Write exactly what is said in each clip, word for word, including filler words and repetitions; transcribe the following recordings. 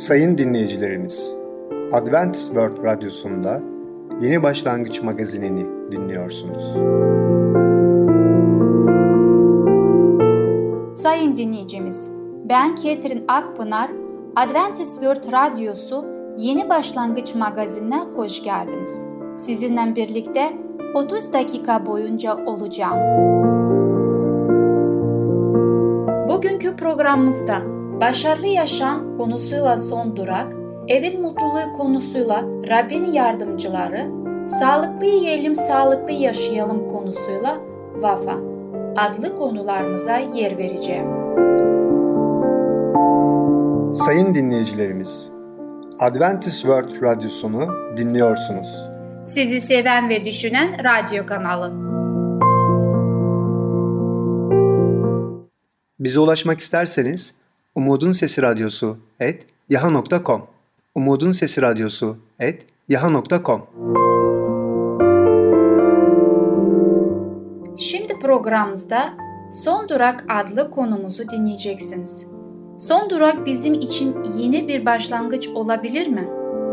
Sayın dinleyicilerimiz, Adventist World Radyosu'nda Yeni Başlangıç Magazinini dinliyorsunuz. Sayın dinleyicimiz, ben Ketrin Akpınar, Adventist World Radyosu Yeni Başlangıç Magazinine hoş geldiniz. Sizinle birlikte otuz dakika boyunca olacağım. Bugünkü programımızda başarılı yaşam konusuyla son durak, evin mutluluğu konusuyla Rabbin yardımcıları, sağlıklı yiyelim, sağlıklı yaşayalım konusuyla Vafa adlı konularımıza yer vereceğim. Sayın dinleyicilerimiz, Adventist World Radyosunu dinliyorsunuz. Sizi seven ve düşünen radyo kanalı. Bize ulaşmak isterseniz Umutun Sesi Radyosu et yaha nokta com Umutun Sesi Radyosu et yaha nokta com. Şimdi programımızda Son Durak adlı konumuzu dinleyeceksiniz. Son durak bizim için yeni bir başlangıç olabilir mi?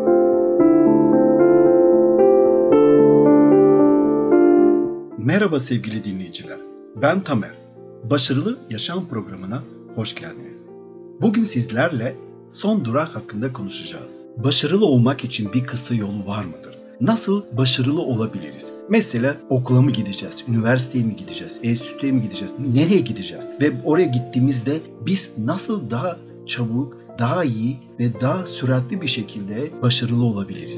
Merhaba sevgili dinleyiciler, ben Tamer. Başarılı Yaşam programına hoş geldiniz. Bugün sizlerle son durak hakkında konuşacağız. Başarılı olmak için bir kısa yolu var mıdır? Nasıl başarılı olabiliriz? Mesela okula mı gideceğiz, üniversiteye mi gideceğiz, enstitüye mi gideceğiz, nereye gideceğiz? Ve oraya gittiğimizde biz nasıl daha çabuk, daha iyi ve daha süratli bir şekilde başarılı olabiliriz?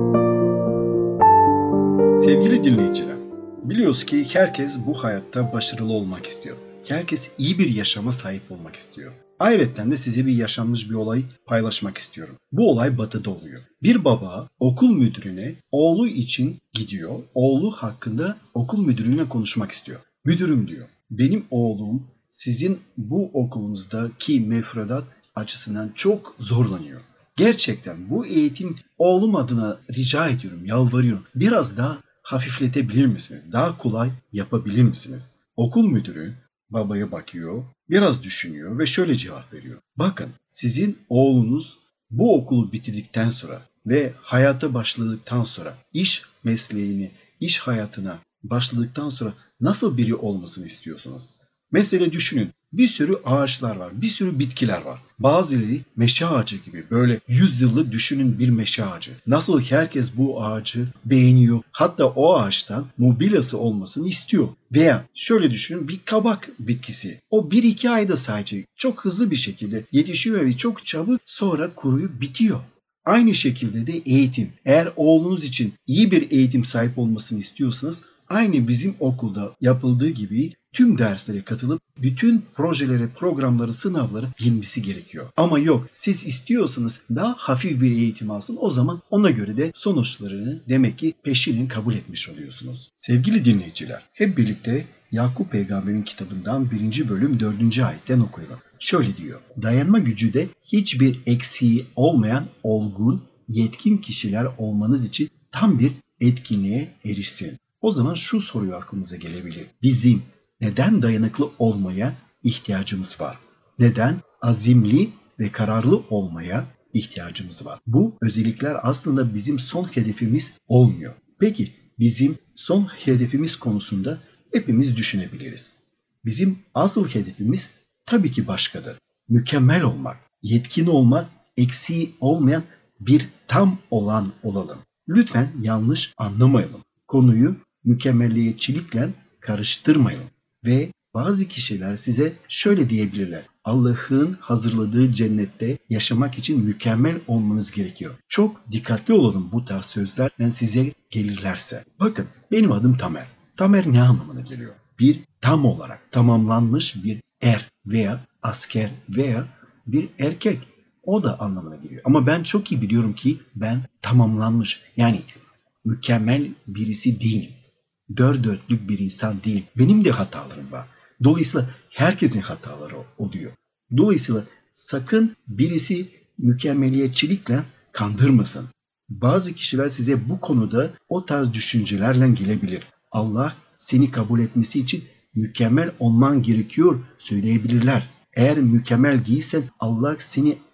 Sevgili dinleyiciler, biliyoruz ki herkes bu hayatta başarılı olmak istiyor. Herkes iyi bir yaşama sahip olmak istiyor. Ayrıca de size bir yaşanmış bir olay paylaşmak istiyorum. Bu olay Batı'da oluyor. Bir baba okul müdürüne oğlu için gidiyor. Oğlu hakkında okul müdürüne konuşmak istiyor. Müdürüm diyor, benim oğlum sizin bu okulunuzdaki müfredat açısından çok zorlanıyor. Gerçekten bu eğitim oğlum adına rica ediyorum, yalvarıyorum. Biraz daha hafifletebilir misiniz? Daha kolay yapabilir misiniz? Okul müdürü babaya bakıyor, biraz düşünüyor ve şöyle cevap veriyor. Bakın, sizin oğlunuz bu okulu bitirdikten sonra ve hayata başladıktan sonra, iş mesleğini, iş hayatına başladıktan sonra nasıl biri olmasını istiyorsunuz? Mesela düşünün, bir sürü ağaçlar var, bir sürü bitkiler var. Bazıları meşe ağacı gibi, böyle yüz yıllık düşünün bir meşe ağacı. Nasıl herkes bu ağacı beğeniyor, hatta o ağaçtan mobilyası olmasını istiyor. Veya şöyle düşünün, bir kabak bitkisi. O bir iki ayda sadece çok hızlı bir şekilde yetişiyor ve çok çabuk sonra kuruyup bitiyor. Aynı şekilde de eğitim. Eğer oğlunuz için iyi bir eğitim sahip olmasını istiyorsanız, aynı bizim okulda yapıldığı gibi tüm derslere katılıp bütün projelere, programları, sınavları bilmesi gerekiyor. Ama yok, siz istiyorsanız daha hafif bir eğitim alsın, o zaman ona göre de sonuçlarını demek ki peşinen kabul etmiş oluyorsunuz. Sevgili dinleyiciler, hep birlikte Yakup Peygamber'in kitabından birinci bölüm dördüncü ayetten okuyalım. Şöyle diyor, dayanma gücü de hiçbir eksiği olmayan olgun, yetkin kişiler olmanız için tam bir etkinliğe erişsin. O zaman şu soruyu aklımıza gelebilir. Bizim neden dayanıklı olmaya ihtiyacımız var? Neden azimli ve kararlı olmaya ihtiyacımız var? Bu özellikler aslında bizim son hedefimiz olmuyor. Peki bizim son hedefimiz konusunda hepimiz düşünebiliriz. Bizim asıl hedefimiz tabii ki başkadır. Mükemmel olmak, yetkin olmak, eksiği olmayan bir tam olan olalım. Lütfen yanlış anlamayalım. Konuyu mükemmelliyetçilikle karıştırmayın. Ve bazı kişiler size şöyle diyebilirler. Allah'ın hazırladığı cennette yaşamak için mükemmel olmanız gerekiyor. Çok dikkatli olalım bu tarz sözlerden size gelirlerse. Bakın, benim adım Tamer. Tamer ne anlamına geliyor? Bir tam olarak tamamlanmış bir er veya asker veya bir erkek. O da anlamına geliyor. Ama ben çok iyi biliyorum ki ben tamamlanmış, yani mükemmel birisi değilim. Dört dörtlük bir insan değilim. Benim de hatalarım var. Dolayısıyla herkesin hataları oluyor. Dolayısıyla sakın birisi mükemmeliyetçilikle kandırmasın. Bazı kişiler size bu konuda o tarz düşüncelerle gelebilir. Allah seni kabul etmesi için mükemmel olman gerekiyor söyleyebilirler. Eğer mükemmel değilsen Allah seni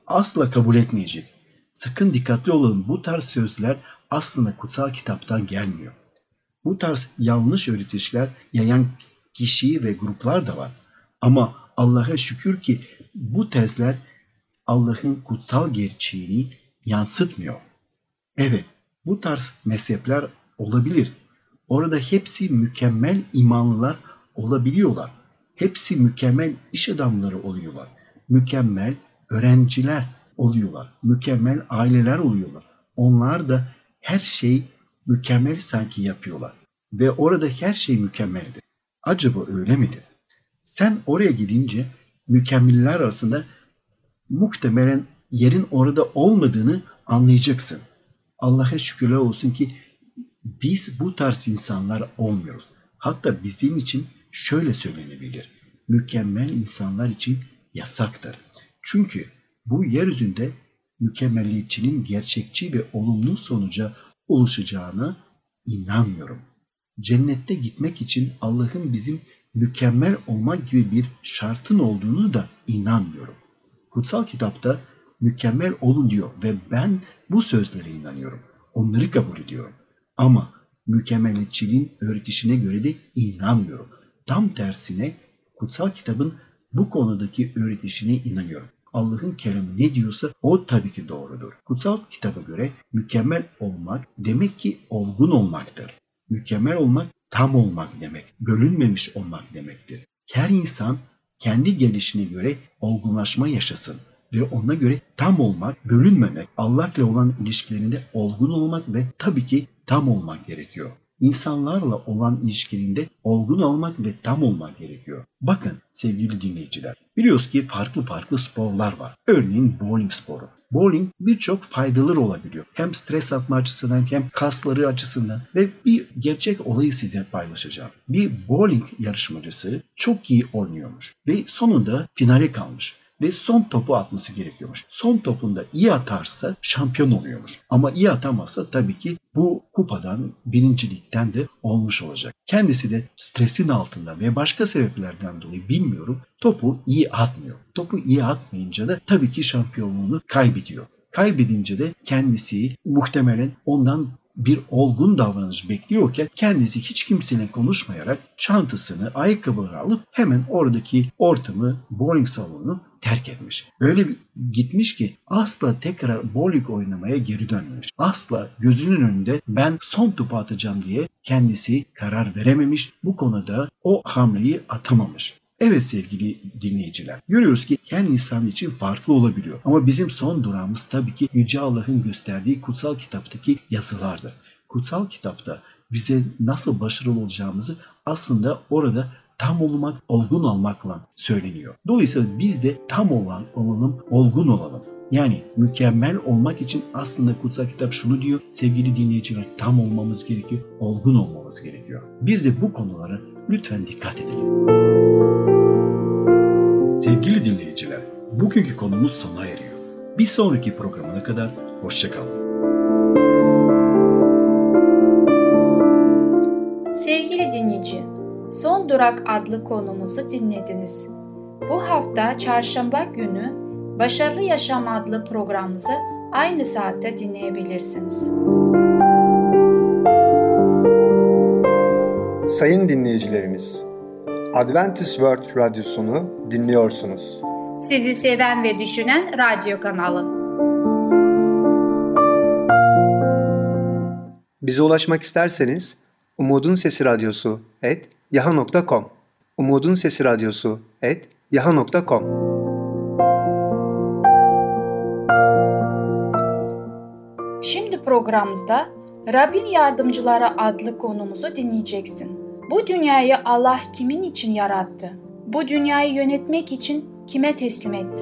asla kabul etmeyecek. Sakın dikkatli olun, bu tarz sözler aslında kutsal kitaptan gelmiyor. Bu tarz yanlış öğretişler yayan kişi ve gruplar da var. Ama Allah'a şükür ki bu tezler Allah'ın kutsal gerçeğini yansıtmıyor. Evet, bu tarz mezhepler olabilir. Orada hepsi mükemmel imanlılar olabiliyorlar. Hepsi mükemmel iş adamları oluyorlar. Mükemmel öğrenciler oluyorlar. Mükemmel aileler oluyorlar. Onlar da her şey mükemmel sanki yapıyorlar. Ve orada her şey mükemmeldir. Acaba öyle midir? Sen oraya gidince mükemmeller arasında muhtemelen yerin orada olmadığını anlayacaksın. Allah'a şükürler olsun ki biz bu tarz insanlar olmuyoruz. Hatta bizim için şöyle söylenebilir. Mükemmel insanlar için yasaktır. Çünkü bu yeryüzünde mükemmeliyetçinin gerçekçi ve olumlu sonuca ulaşacağına inanmıyorum. Cennette gitmek için Allah'ın bizim mükemmel olmak gibi bir şartın olduğunu da inanmıyorum. Kutsal kitapta mükemmel olun diyor ve ben bu sözlere inanıyorum. Onları kabul ediyorum. Ama mükemmeliyetçiliğin öğretişine göre de inanmıyorum. Tam tersine kutsal kitabın bu konudaki öğretişine inanıyorum. Allah'ın kelamı ne diyorsa o tabii ki doğrudur. Kutsal kitaba göre mükemmel olmak demek ki olgun olmaktır. Mükemmel olmak tam olmak demek, bölünmemiş olmak demektir. Her insan kendi gelişine göre olgunlaşma yaşasın ve ona göre tam olmak, bölünmemek, Allah'la olan ilişkilerinde olgun olmak ve tabii ki tam olmak gerekiyor. İnsanlarla olan ilişkilerinde olgun olmak ve tam olmak gerekiyor. Bakın sevgili dinleyiciler, biliyoruz ki farklı farklı sporlar var. Örneğin bowling sporu. Bowling birçok faydaları olabiliyor. Hem stres atma açısından hem kasları açısından ve bir gerçek olayı size paylaşacağım. Bir bowling yarışmacısı çok iyi oynuyormuş ve sonunda finale kalmış. Ve son topu atması gerekiyormuş. Son topunda iyi atarsa şampiyon oluyormuş. Ama iyi atamazsa tabii ki bu kupadan, birincilikten de olmuş olacak. Kendisi de stresin altında ve başka sebeplerden dolayı bilmiyorum topu iyi atmıyor. Topu iyi atmayınca da tabii ki şampiyonluğunu kaybediyor. Kaybedince de kendisi muhtemelen ondan bir olgun davranış bekliyorken kendisi hiç kimseyle konuşmayarak çantasını, ayakkabıları alıp hemen oradaki ortamı, bowling salonunu terk etmiş. Öyle bir gitmiş ki asla tekrar bowling oynamaya geri dönmemiş. Asla gözünün önünde ben son topu atacağım diye kendisi karar verememiş. Bu konuda o hamleyi atamamış. Evet sevgili dinleyiciler, görüyoruz ki her insan için farklı olabiliyor. Ama bizim son durağımız tabii ki Yüce Allah'ın gösterdiği kutsal kitaptaki yazılardır. Kutsal kitapta bize nasıl başarılı olacağımızı aslında orada tam olmak, olgun olmakla söyleniyor. Dolayısıyla biz de tam olan olalım, olgun olalım. Yani mükemmel olmak için aslında kutsal kitap şunu diyor, sevgili dinleyiciler, tam olmamız gerekiyor, olgun olmamız gerekiyor. Biz de bu konulara lütfen dikkat edelim. Sevgili dinleyiciler, bugünkü konumuz sona eriyor. Bir sonraki programına kadar hoşça kalın. Sevgili dinleyici, Son Durak adlı konumuzu dinlediniz. Bu hafta çarşamba günü Başarılı Yaşam adlı programımızı aynı saatte dinleyebilirsiniz. Sayın dinleyicilerimiz, Adventist World Radyosunu dinliyorsunuz. Sizi seven ve düşünen radyo kanalı. Bize ulaşmak isterseniz Umutun Sesi Radyosu et yaha nokta com Umutun Sesi Radyosu et yaha nokta com. Şimdi programımızda Rabbin Yardımcıları adlı konumuzu dinleyeceksin. Bu dünyayı Allah kimin için yarattı? Bu dünyayı yönetmek için kime teslim etti?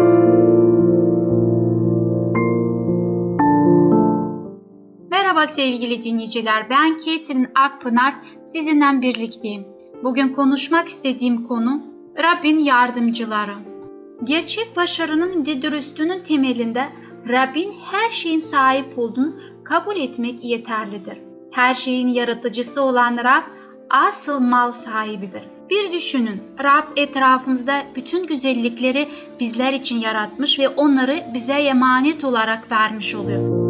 Merhaba sevgili dinleyiciler, ben Ketrin Akpınar, sizinle birlikteyim. Bugün konuşmak istediğim konu Rabbin Yardımcıları. Gerçek başarının ve dürüstlüğünün temelinde Rabbin her şeyin sahip olduğunu kabul etmek yeterlidir. Her şeyin yaratıcısı olan Rab asıl mal sahibidir. Bir düşünün, Rab etrafımızda bütün güzellikleri bizler için yaratmış ve onları bize emanet olarak vermiş oluyor.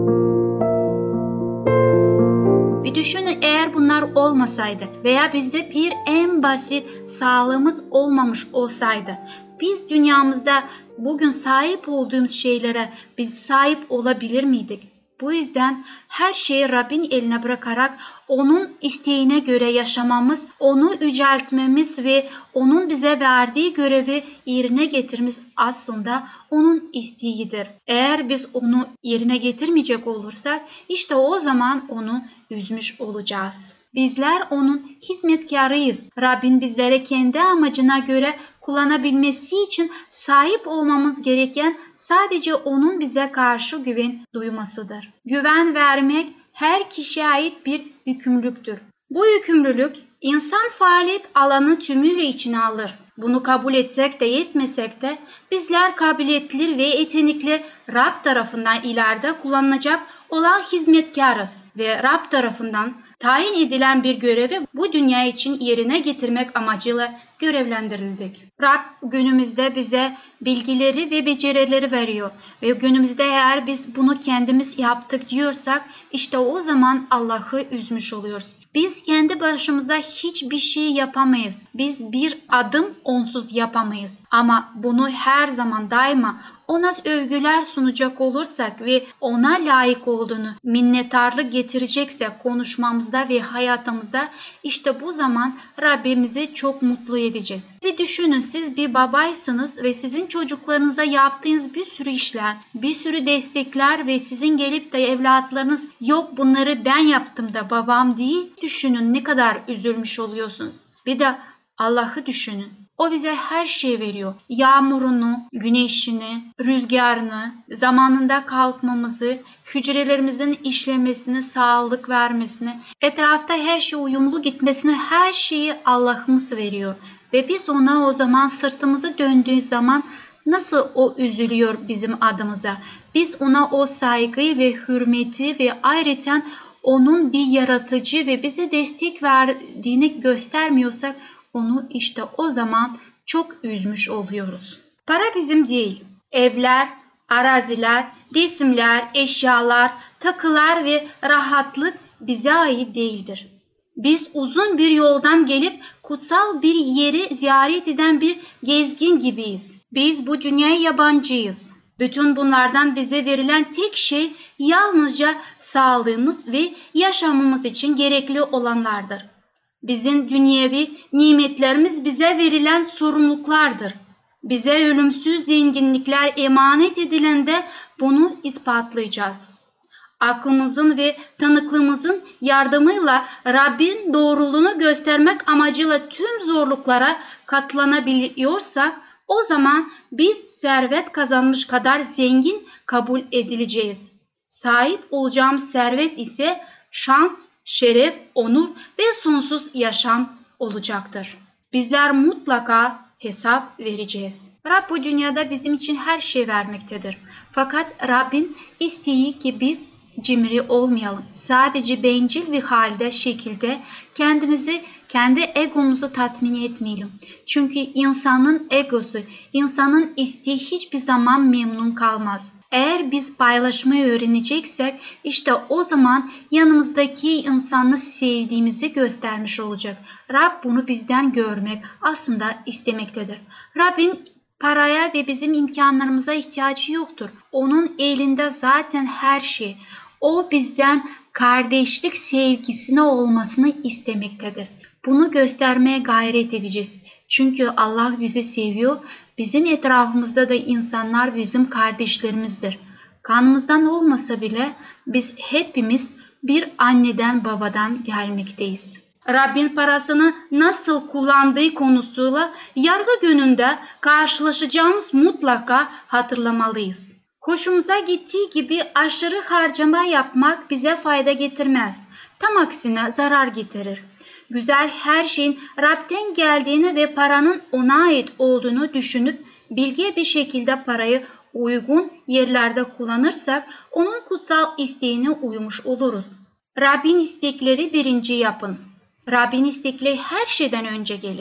Bir düşünün, eğer bunlar olmasaydı veya bizde bir en basit sağlığımız olmamış olsaydı, biz dünyamızda bugün sahip olduğumuz şeylere biz sahip olabilir miydik? Bu yüzden her şeyi Rabbin eline bırakarak onun isteğine göre yaşamamız, onu yüceltmemiz ve onun bize verdiği görevi yerine getirmemiz aslında onun isteğidir. Eğer biz onu yerine getirmeyecek olursak işte o zaman onu üzmüş olacağız. Bizler onun hizmetkarıyız. Rabbin bizlere kendi amacına göre kullanabilmesi için sahip olmamız gereken sadece onun bize karşı güven duymasıdır. Güven vermek her kişiye ait bir yükümlülüktür. Bu yükümlülük insan faaliyet alanı tümüyle içine alır. Bunu kabul etsek de etmesek de bizler kabiliyetli ve yetenekli Rab tarafından ileride kullanılacak olan hizmetkarız ve Rab tarafından tayin edilen bir görevi bu dünya için yerine getirmek amacıyla görevlendirildik. Rab günümüzde bize bilgileri ve becerileri veriyor ve günümüzde eğer biz bunu kendimiz yaptık diyorsak işte o zaman Allah'ı üzmüş oluyoruz. Biz kendi başımıza hiçbir şey yapamayız. Biz bir adım onsuz yapamayız. Ama bunu her zaman daima ona övgüler sunacak olursak ve ona layık olduğunu minnettarlık getireceksek konuşmamızda ve hayatımızda işte bu zaman Rabbimizi çok mutlu edeceğiz. Bir düşünün, siz bir babaysınız ve sizin çocuklarınıza yaptığınız bir sürü işler, bir sürü destekler ve sizin gelip de evlatlarınız yok bunları ben yaptım da babam değil. Düşünün ne kadar üzülmüş oluyorsunuz. Bir de Allah'ı düşünün. O bize her şeyi veriyor. Yağmurunu, güneşini, rüzgarını, zamanında kalkmamızı, hücrelerimizin işlemesini, sağlık vermesini, etrafta her şey uyumlu gitmesini, her şeyi Allah'ımız veriyor. Ve biz ona o zaman sırtımızı döndüğü zaman nasıl o üzülüyor bizim adımıza? Biz ona o saygıyı ve hürmeti ve ayrıca onun bir yaratıcı ve bize destek verdiğini göstermiyorsak onu işte o zaman çok üzmüş oluyoruz. Para bizim değil. Evler, araziler, cisimler, eşyalar, takılar ve rahatlık bize ait değildir. Biz uzun bir yoldan gelip kutsal bir yeri ziyaret eden bir gezgin gibiyiz. Biz bu dünyaya yabancıyız. Bütün bunlardan bize verilen tek şey yalnızca sağlığımız ve yaşamımız için gerekli olanlardır. Bizim dünyevi nimetlerimiz bize verilen sorumluluklardır. Bize ölümsüz zenginlikler emanet edilende bunu ispatlayacağız. Aklımızın ve tanıklığımızın yardımıyla Rabbin doğruluğunu göstermek amacıyla tüm zorluklara katlanabiliyorsak o zaman biz servet kazanmış kadar zengin kabul edileceğiz. Sahip olacağımız servet ise şans, şeref, onur ve sonsuz yaşam olacaktır. Bizler mutlaka hesap vereceğiz. Rab bu dünyada bizim için her şey vermektedir. Fakat Rabbin isteği ki biz cimri olmayalım. Sadece bencil bir halde şekilde kendimizi, kendi egomuzu tatmin etmeyelim. Çünkü insanın egosu, insanın isteği hiçbir zaman memnun kalmaz. Eğer biz paylaşmayı öğreneceksek işte o zaman yanımızdaki insanı sevdiğimizi göstermiş olacak. Rab bunu bizden görmek aslında istemektedir. Rabbin paraya ve bizim imkanlarımıza ihtiyacı yoktur. Onun elinde zaten her şey. O bizden kardeşlik sevgisine olmasını istemektedir. Bunu göstermeye gayret edeceğiz. Çünkü Allah bizi seviyor. Bizim etrafımızda da insanlar bizim kardeşlerimizdir. Kanımızdan olmasa bile biz hepimiz bir anneden babadan gelmekteyiz. Rabbin parasını nasıl kullandığı konusuyla yargı gününde karşılaşacağımız mutlaka hatırlamalıyız. Hoşumuza gittiği gibi aşırı harcama yapmak bize fayda getirmez. Tam aksine zarar getirir. Güzel her şeyin Rab'den geldiğini ve paranın ona ait olduğunu düşünüp bilge bir şekilde parayı uygun yerlerde kullanırsak onun kutsal isteğine uymuş oluruz. Rabbin istekleri birinci yapın. Rabbin istekleri her şeyden önce gelir.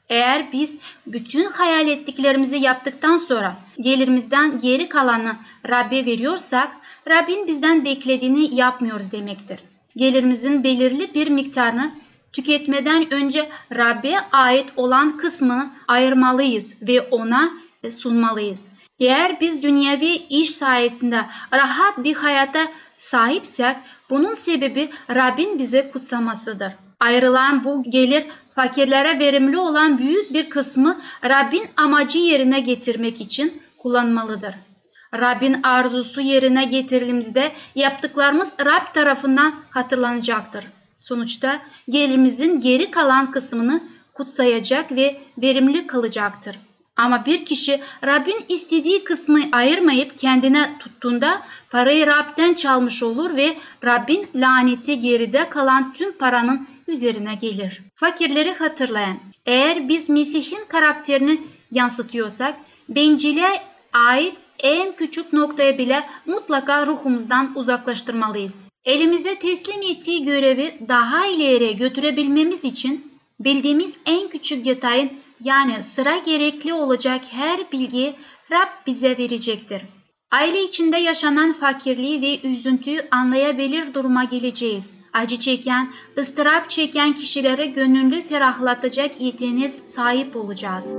Eğer biz bütün hayal ettiklerimizi yaptıktan sonra gelirimizden geri kalanı Rab'be veriyorsak, Rabbin bizden beklediğini yapmıyoruz demektir. Gelirimizin belirli bir miktarını tüketmeden önce Rab'be ait olan kısmını ayırmalıyız ve ona sunmalıyız. Eğer biz dünyevi iş sayesinde rahat bir hayata sahipsek, bunun sebebi Rabbin bize kutsamasıdır. Ayrılan bu gelir fakirlere verimli olan büyük bir kısmı Rabbin amacı yerine getirmek için kullanmalıdır. Rabbin arzusu yerine getirildiğimizde yaptıklarımız Rab tarafından hatırlanacaktır. Sonuçta gelirimizin geri kalan kısmını kutsayacak ve verimli kılacaktır. Ama bir kişi Rabbin istediği kısmı ayırmayıp kendine tuttuğunda parayı Rab'den çalmış olur ve Rabbin laneti geride kalan tüm paranın üzerine gelir. Fakirleri hatırlayan, eğer biz Mesih'in karakterini yansıtıyorsak, bencilliğe ait en küçük noktaya bile mutlaka ruhumuzdan uzaklaştırmalıyız. Elimize teslim ettiği görevi daha ileriye götürebilmemiz için bildiğimiz en küçük detayın, yani sıra gerekli olacak her bilgiyi Rab bize verecektir. Aile içinde yaşanan fakirliği ve üzüntüyü anlayabilir duruma geleceğiz. Acı çeken, ıstırap çeken kişilere gönüllü ferahlatacak yeteneğe sahip olacağız.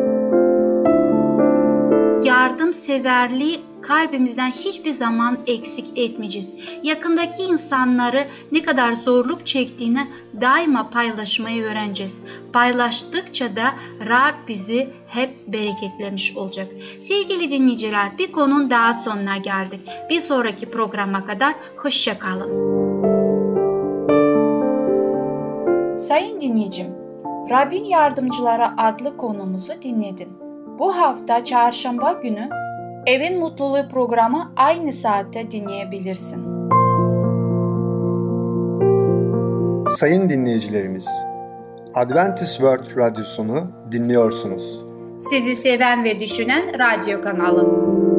Yardımseverliği kalbimizden hiçbir zaman eksik etmeyeceğiz. Yakındaki insanları ne kadar zorluk çektiğini daima paylaşmayı öğreneceğiz. Paylaştıkça da Rab bizi hep bereketlemiş olacak. Sevgili dinleyiciler, bir konunun daha sonuna geldik. Bir sonraki programa kadar hoşça kalın. Sayın dinleyicim, Rabbin Yardımcıları adlı konumuzu dinledin. Bu hafta çarşamba günü Evin Mutluluğu programı aynı saatte dinleyebilirsin. Sayın dinleyicilerimiz, Adventist World Radyosunu dinliyorsunuz. Sizi seven ve düşünen radyo kanalı.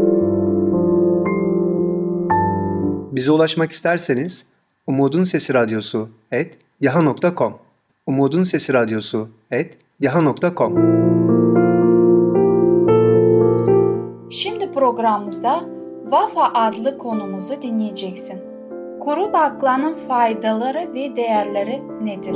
Bize ulaşmak isterseniz Umutun Sesi Radyosu et yaha nokta com Umutun Sesi Radyosu et yaha nokta com. Şimdi programımızda Vafa adlı konumuzu dinleyeceksin. Kuru baklanın faydaları ve değerleri nedir?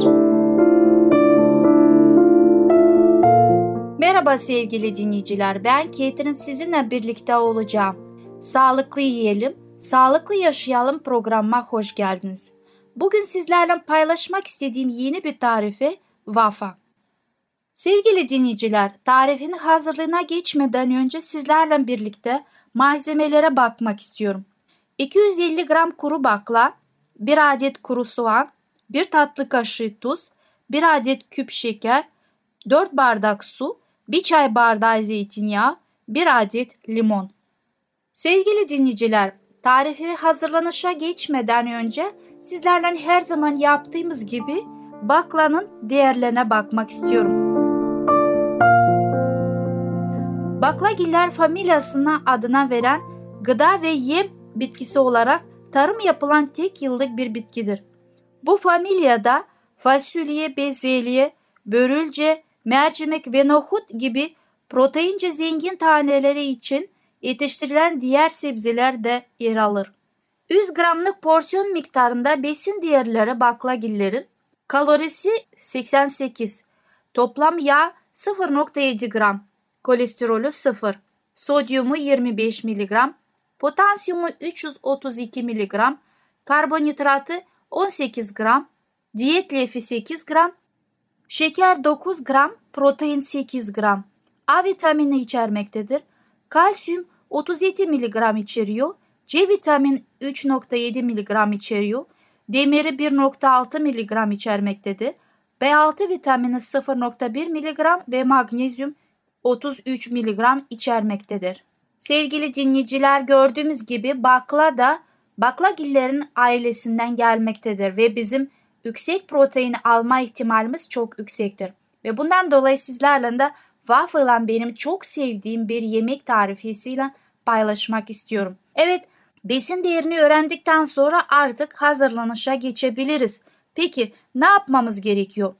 Merhaba sevgili dinleyiciler, ben Catherine, sizinle birlikte olacağım. Sağlıklı yiyelim, sağlıklı yaşayalım programıma hoş geldiniz. Bugün sizlerle paylaşmak istediğim yeni bir tarife Vafa. Sevgili dinleyiciler, tarifin hazırlığına geçmeden önce sizlerle birlikte malzemelere bakmak istiyorum. iki yüz elli gram kuru bakla, bir adet kuru soğan, bir tatlı kaşığı tuz, bir adet küp şeker, dört bardak su, bir çay bardağı zeytinyağı, bir adet limon. Sevgili dinleyiciler, tarifi hazırlanışa geçmeden önce sizlerle her zaman yaptığımız gibi baklanın değerlerine bakmak istiyorum. Baklagiller familyasına adına veren gıda ve yem bitkisi olarak tarım yapılan tek yıllık bir bitkidir. Bu familyada fasulye, bezelye, börülce, mercimek ve nohut gibi proteince zengin taneleri için yetiştirilen diğer sebzeler de yer alır. yüz gramlık porsiyon miktarında besin değerleri baklagillerin kalorisi seksen sekiz, toplam yağ sıfır virgül yedi gram, kolesterolü sıfır, sodyumu yirmi beş miligram, potasyumu üç yüz otuz iki miligram, karbonhidratı on sekiz gram, diyet lifi sekiz gram, şeker dokuz gram, protein sekiz gram. A vitamini içermektedir. Kalsiyum otuz yedi miligram içeriyor. C vitamin üç virgül yedi miligram içeriyor. Demiri bir virgül altı miligram içermektedir. B altı vitamini sıfır virgül bir miligram ve magnezyum otuz üç miligram içermektedir. Sevgili dinleyiciler, gördüğümüz gibi bakla da baklagillerin ailesinden gelmektedir ve bizim yüksek protein alma ihtimalimiz çok yüksektir. Ve bundan dolayı sizlerle de waffle'la benim çok sevdiğim bir yemek tarifesiyle paylaşmak istiyorum. Evet, besin değerini öğrendikten sonra artık hazırlanışa geçebiliriz. Peki ne yapmamız gerekiyor?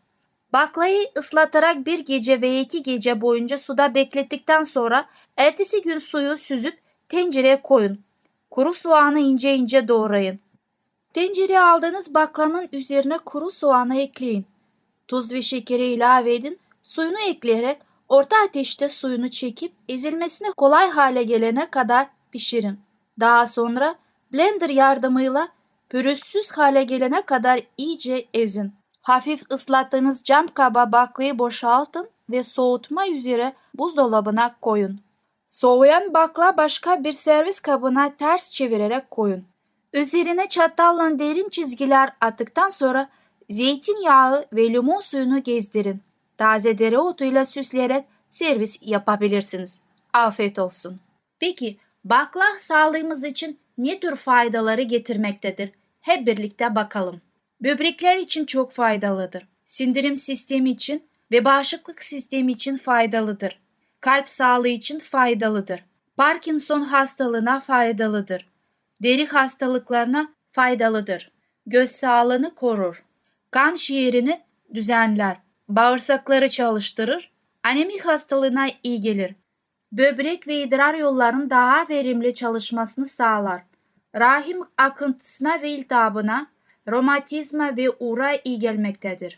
Baklayı ıslatarak bir gece veya iki gece boyunca suda beklettikten sonra ertesi gün suyu süzüp tencereye koyun. Kuru soğanı ince ince doğrayın. Tencereye aldığınız baklanın üzerine kuru soğanı ekleyin. Tuz ve şekeri ilave edin. Suyunu ekleyerek orta ateşte suyunu çekip ezilmesine kolay hale gelene kadar pişirin. Daha sonra blender yardımıyla pürüzsüz hale gelene kadar iyice ezin. Hafif ıslattığınız cam kaba baklayı boşaltın ve soğutma üzere buzdolabına koyun. Soğuyan bakla başka bir servis kabına ters çevirerek koyun. Üzerine çatalla derin çizgiler attıktan sonra zeytinyağı ve limon suyunu gezdirin. Taze dereotuyla süsleyerek servis yapabilirsiniz. Afiyet olsun. Peki bakla sağlığımız için ne tür faydaları getirmektedir? Hep birlikte bakalım. Böbrekler için çok faydalıdır. Sindirim sistemi için ve bağışıklık sistemi için faydalıdır. Kalp sağlığı için faydalıdır. Parkinson hastalığına faydalıdır. Deri hastalıklarına faydalıdır. Göz sağlığını korur. Kan şekerini düzenler. Bağırsakları çalıştırır. Anemik hastalığına iyi gelir. Böbrek ve idrar yollarının daha verimli çalışmasını sağlar. Rahim akıntısına ve iltihabına, romatizma ve ura iyi gelmektedir.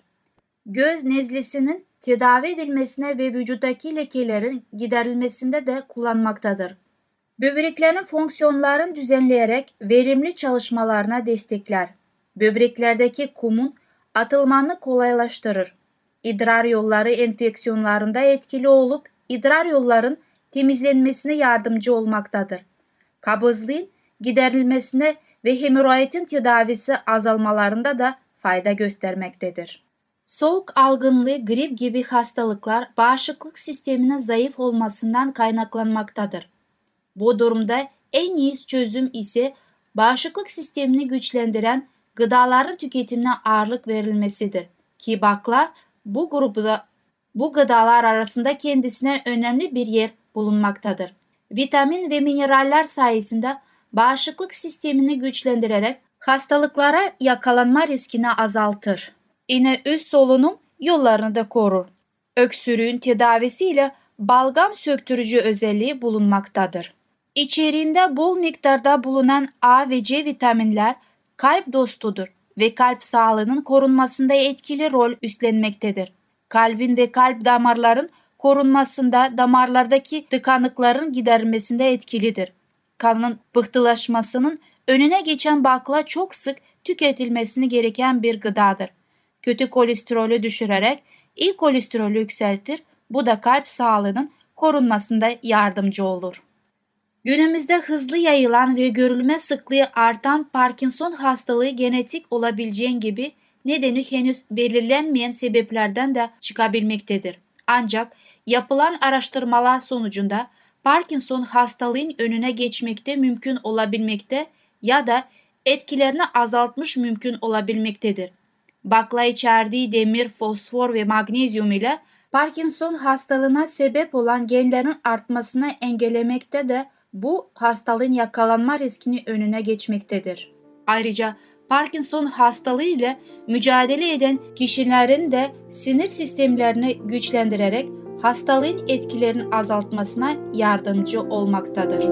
Göz nezlesinin tedavi edilmesine ve vücuttaki lekelerin giderilmesinde de kullanmaktadır. Böbreklerin fonksiyonlarını düzenleyerek verimli çalışmalarına destekler. Böbreklerdeki kumun atılmanı kolaylaştırır. İdrar yolları enfeksiyonlarında etkili olup idrar yolların temizlenmesine yardımcı olmaktadır. Kabızlığın giderilmesine ve hemoroidin tedavisi azalmalarında da fayda göstermektedir. Soğuk algınlığı, grip gibi hastalıklar bağışıklık sisteminin zayıf olmasından kaynaklanmaktadır. Bu durumda en iyi çözüm ise bağışıklık sistemini güçlendiren gıdaların tüketimine ağırlık verilmesidir. Ki bakla bu grupta bu gıdalar arasında kendisine önemli bir yer bulunmaktadır. Vitamin ve mineraller sayesinde bağışıklık sistemini güçlendirerek hastalıklara yakalanma riskini azaltır. Yine üst solunum yollarını da korur. Öksürüğün tedavisiyle balgam söktürücü özelliği bulunmaktadır. İçeriğinde bol miktarda bulunan A ve C vitaminler kalp dostudur ve kalp sağlığının korunmasında etkili rol üstlenmektedir. Kalbin ve kalp damarların korunmasında, damarlardaki tıkanıkların giderilmesinde etkilidir. Kanın pıhtılaşmasının önüne geçen bakla çok sık tüketilmesini gereken bir gıdadır. Kötü kolesterolü düşürerek iyi kolesterolü yükseltir. Bu da kalp sağlığının korunmasında yardımcı olur. Günümüzde hızlı yayılan ve görülme sıklığı artan Parkinson hastalığı genetik olabileceğin gibi nedeni henüz belirlenmeyen sebeplerden de çıkabilmektedir. Ancak yapılan araştırmalar sonucunda Parkinson hastalığın önüne geçmekte mümkün olabilmekte ya da etkilerini azaltmış mümkün olabilmektedir. Bakla içerdiği demir, fosfor ve magnezyum ile Parkinson hastalığına sebep olan genlerin artmasını engellemekte de bu hastalığın yakalanma riskini önüne geçmektedir. Ayrıca Parkinson hastalığı ile mücadele eden kişilerin de sinir sistemlerini güçlendirerek hastalığın etkilerini azaltmasına yardımcı olmaktadır.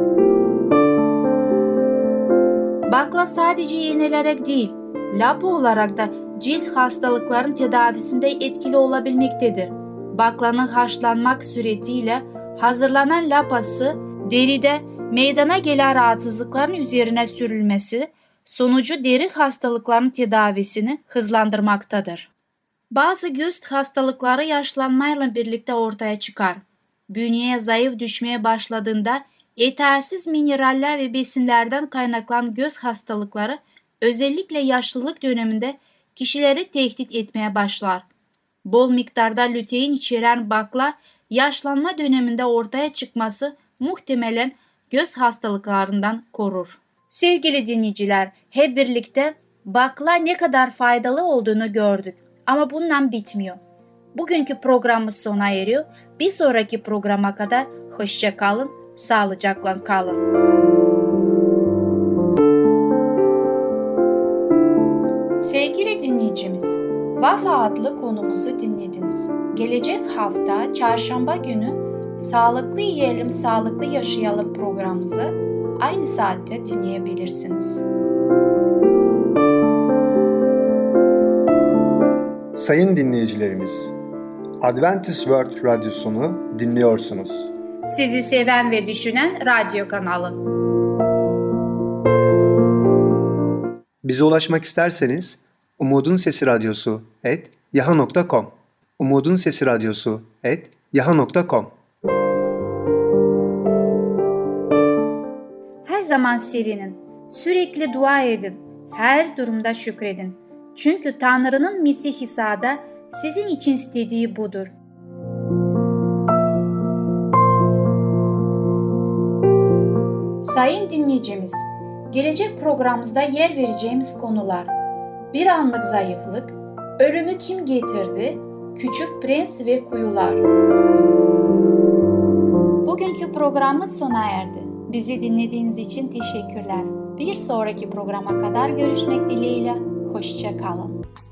Bakla sadece yenilerek değil, lapa olarak da cilt hastalıkların tedavisinde etkili olabilmektedir. Baklanın haşlanmak suretiyle hazırlanan lapası deride meydana gelen rahatsızlıkların üzerine sürülmesi sonucu deri hastalıklarının tedavisini hızlandırmaktadır. Bazı göz hastalıkları yaşlanmayla birlikte ortaya çıkar. Bünyeye zayıf düşmeye başladığında yetersiz mineraller ve besinlerden kaynaklanan göz hastalıkları özellikle yaşlılık döneminde kişileri tehdit etmeye başlar. Bol miktarda lutein içeren bakla yaşlanma döneminde ortaya çıkması muhtemelen göz hastalıklarından korur. Sevgili dinleyiciler, hep birlikte bakla ne kadar faydalı olduğunu gördük. Ama bundan bitmiyor. Bugünkü programımız sona eriyor. Bir sonraki programa kadar hoşça kalın, sağlıcakla kalın. Sevgili dinleyicimiz, Vafa adlı konumuzu dinlediniz. Gelecek hafta çarşamba günü Sağlıklı Yiyelim, Sağlıklı Yaşayalım programımızı aynı saatte dinleyebilirsiniz. Sayın dinleyicilerimiz, Adventist World Radyosunu dinliyorsunuz. Sizi seven ve düşünen radyo kanalı. Bize ulaşmak isterseniz Umutun Sesi Radyosu et yaha nokta com Umutun Sesi Radyosu et yaha nokta com. Her zaman sevinin, sürekli dua edin, her durumda şükredin. Çünkü Tanrı'nın Mesih İsa'da sizin için istediği budur. Sayın dinleyicimiz, gelecek programımızda yer vereceğimiz konular: bir anlık zayıflık, ölümü kim getirdi, Küçük Prens ve kuyular. Bugünkü programımız sona erdi. Bizi dinlediğiniz için teşekkürler. Bir sonraki programa kadar görüşmek dileğiyle. Hoşça kalın.